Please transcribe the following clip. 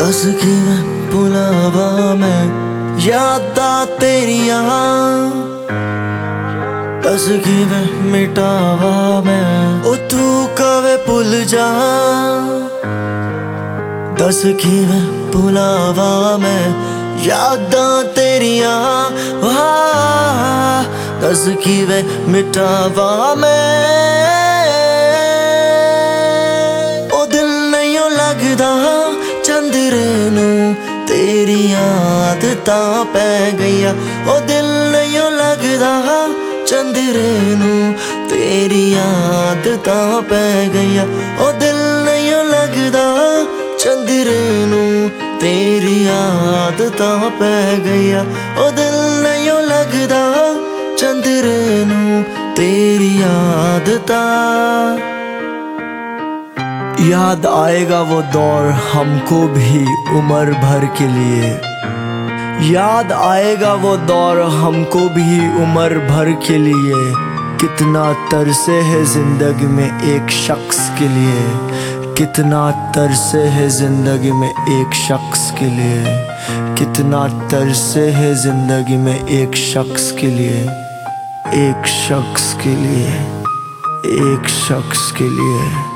दस की मैं भुलावा मैं यादां तेरियां, दस की मैं मिटावा मैं ओ तू कवे भुल जा। दस की मैं भुलावा मैं यादां तेरियां, दस की मैं मिटावा मैं ओ दिल नहीं लगदा चंद्रे नूं तेरी आदतां पै गईयां। ओ दिल नहीं लगदा चंद्रे नूं तेरी आदतां पै गईयां। ओ दिल नहीं लगदा चंद्रे नूं तेरी आदतां पै गईयां। ओ दिल नहीं लगदा चंद्रे नूं तेरी आदतां। याद आएगा वो दौर हमको भी उम्र भर के लिए, याद आएगा वो दौर हमको भी उम्र भर के लिए। कितना तरसे है जिंदगी में एक शख्स के लिए, कितना तरसे है जिंदगी में एक शख्स के लिए, कितना तरसे है जिंदगी में एक शख्स के लिए, एक शख्स के लिए, एक शख्स के लिए।